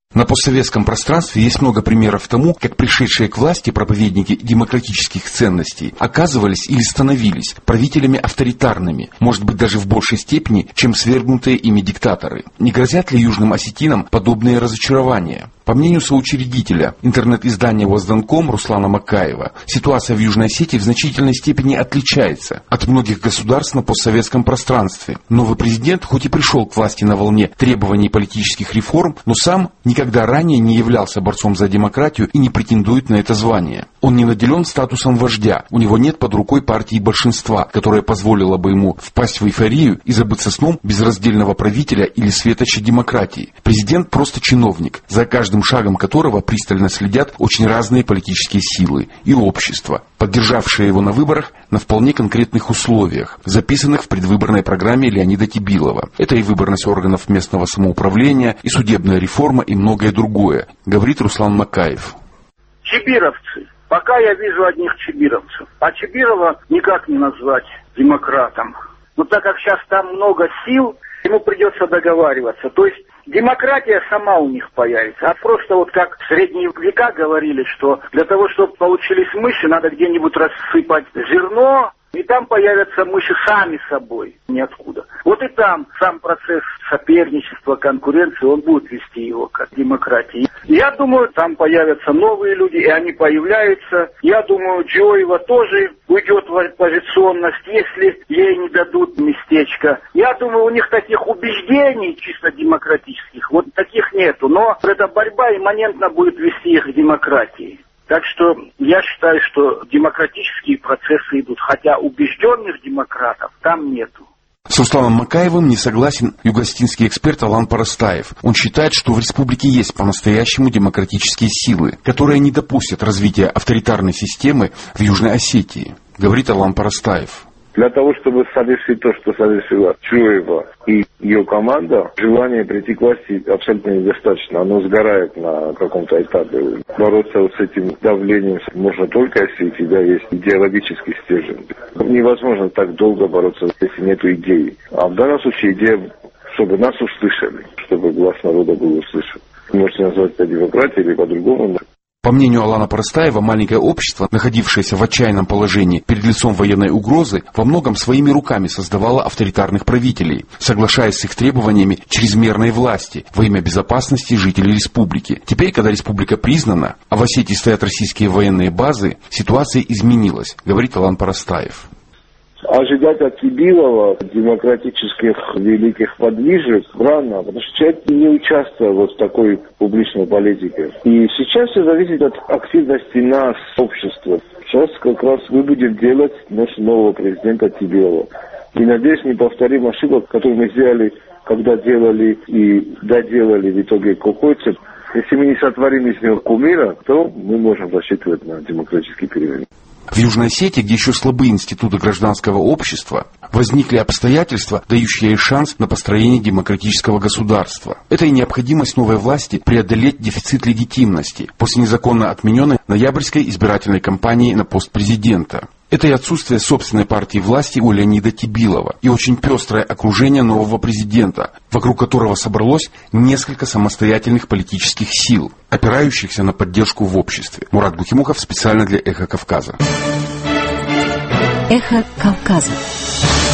На постсоветском пространстве есть много примеров тому, как пришедшие к власти проповедники демократических ценностей оказывались или становились правителями авторитарными, может быть даже в большей степени, чем свергнутые ими диктаторы. Не грозят ли южным осетинам подобные разочарования? По мнению соучредителя интернет-издания «Возданком» Руслана Макаева, ситуация в Южной Осетии в значительной степени отличается от многих государств на постсоветском пространстве. Новый президент хоть и пришел к власти на волне требований политических реформ, но сам никогда ранее не являлся борцом за демократию и не претендует на это звание. Он не наделен статусом вождя, у него нет под рукой партии большинства, которая позволила бы ему впасть в эйфорию и забыться сном безраздельного правителя или светоча демократии. Президент просто чиновник, за каждым шагом которого пристально следят очень разные политические силы и общества, поддержавшие его на выборах на вполне конкретных условиях, записанных в предвыборной программе Леонида Тибилова. Это и выборность органов местного самоуправления, и судебная реформа, и многое другое, говорит Руслан Макаев. Чибировцы. Пока я вижу одних чибировцев. А Чибирова никак не назвать демократом. Но так как сейчас там много сил, ему придется договариваться. То есть демократия сама у них появится. А просто вот как в средние века говорили, что для того, чтобы получились мыши, надо где-нибудь рассыпать зерно, и там появятся мыши сами собой, ниоткуда. Вот и там сам процесс соперничества, конкуренции, он будет вести его к демократии. Я думаю, там появятся новые люди, и они появляются. Я думаю, Джоева тоже уйдет в оппозиционность, если ей не дадут местечко. Я думаю, у них таких убеждений чисто демократических, вот таких нету. Но эта борьба имманентно будет вести их к демократии. Так что я считаю, что демократические процессы идут, хотя убежденных демократов там нету. С Русланом Макаевым не согласен юго-осетинский эксперт Алан Парастаев. Он считает, что в республике есть по-настоящему демократические силы, которые не допустят развития авторитарной системы в Южной Осетии, говорит Алан Парастаев. Для того, чтобы совершить то, что совершила Джоева и ее команда, желание прийти к власти абсолютно недостаточно. Оно сгорает на каком-то этапе. Бороться с этим давлением можно только, если у тебя есть идеологический стержень. Невозможно так долго бороться, если нет идеи. А в данном случае идея, чтобы нас услышали, чтобы глаз народа был услышан. Можете назвать это демократией или по-другому. По мнению Алана Парастаева, маленькое общество, находившееся в отчаянном положении перед лицом военной угрозы, во многом своими руками создавало авторитарных правителей, соглашаясь с их требованиями чрезмерной власти во имя безопасности жителей республики. Теперь, когда республика признана, а в Осетии стоят российские военные базы, ситуация изменилась, говорит Алан Парастаев. Ожидать от Тибилова демократических великих подвижек рано, потому что человек не участвовал вот в такой публичной политике. И сейчас все зависит от активности нас, общества. Сейчас как раз мы будем делать нашего нового президента Тибилова. И, надеюсь, не повторим ошибок, которые мы сделали, когда делали и доделали в итоге Кокойцев. Если мы не сотворим из него кумира, то мы можем рассчитывать на демократический период. В Южной Осетии, где еще слабы институты гражданского общества, возникли обстоятельства, дающие ей шанс на построение демократического государства. Это и необходимость новой власти преодолеть дефицит легитимности после незаконно отмененной ноябрьской избирательной кампании на пост президента. Это и отсутствие собственной партии власти у Леонида Тибилова, и очень пестрое окружение нового президента, вокруг которого собралось несколько самостоятельных политических сил, опирающихся на поддержку в обществе. Мурат Бухимухов специально для «Эхо Кавказа». «Эхо Кавказа».